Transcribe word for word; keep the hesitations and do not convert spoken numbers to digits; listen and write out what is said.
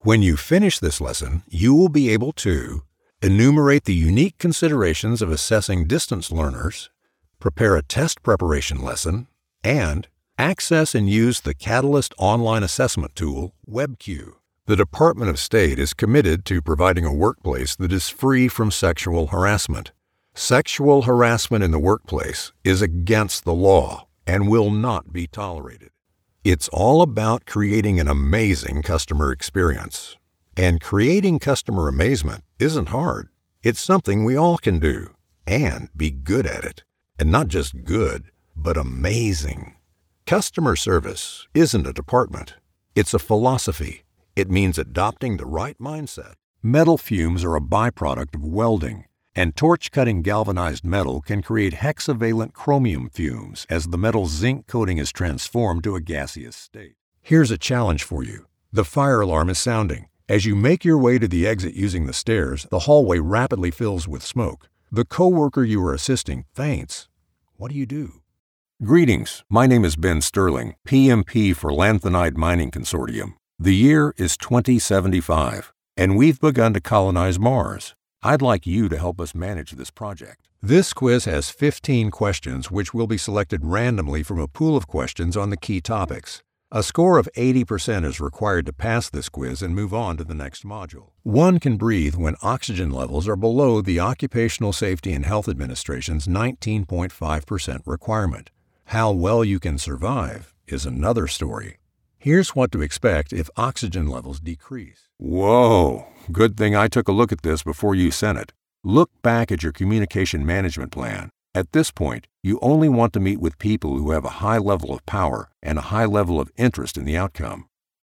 When you finish this lesson, you will be able to enumerate the unique considerations of assessing distance learners, prepare a test preparation lesson, and access and use the Catalyst online assessment tool, WebQ. The Department of State is committed to providing a workplace that is free from sexual harassment. Sexual harassment in the workplace is against the law and will not be tolerated. It's all about creating an amazing customer experience. And creating customer amazement isn't hard. It's something we all can do and be good at it. And not just good, but amazing. Customer service isn't a department. It's a philosophy. It means adopting the right mindset. Metal fumes are a byproduct of welding, and torch-cutting galvanized metal can create hexavalent chromium fumes as the metal's zinc coating is transformed to a gaseous state. Here's a challenge for you. The fire alarm is sounding. As you make your way to the exit using the stairs, the hallway rapidly fills with smoke. The coworker you are assisting faints. What do you do? Greetings, my name is Ben Sterling, P M P for Lanthanide Mining Consortium. The year is twenty seventy-five, and we've begun to colonize Mars. I'd like you to help us manage this project. This quiz has fifteen questions which will be selected randomly from a pool of questions on the key topics. A score of eighty percent is required to pass this quiz and move on to the next module. One can breathe when oxygen levels are below the Occupational Safety and Health Administration's nineteen point five percent requirement. How well you can survive is another story. Here's what to expect if oxygen levels decrease. Whoa! Good thing I took a look at this before you sent it. Look back at your communication management plan. At this point, you only want to meet with people who have a high level of power and a high level of interest in the outcome.